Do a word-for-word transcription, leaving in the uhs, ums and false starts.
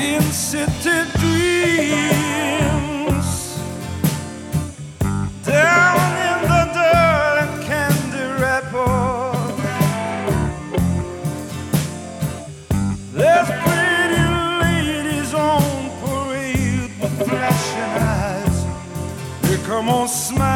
in city dreams, down in the dirt and candy wrapper. There's pretty ladies on parade with flashing eyes. They come on, smile.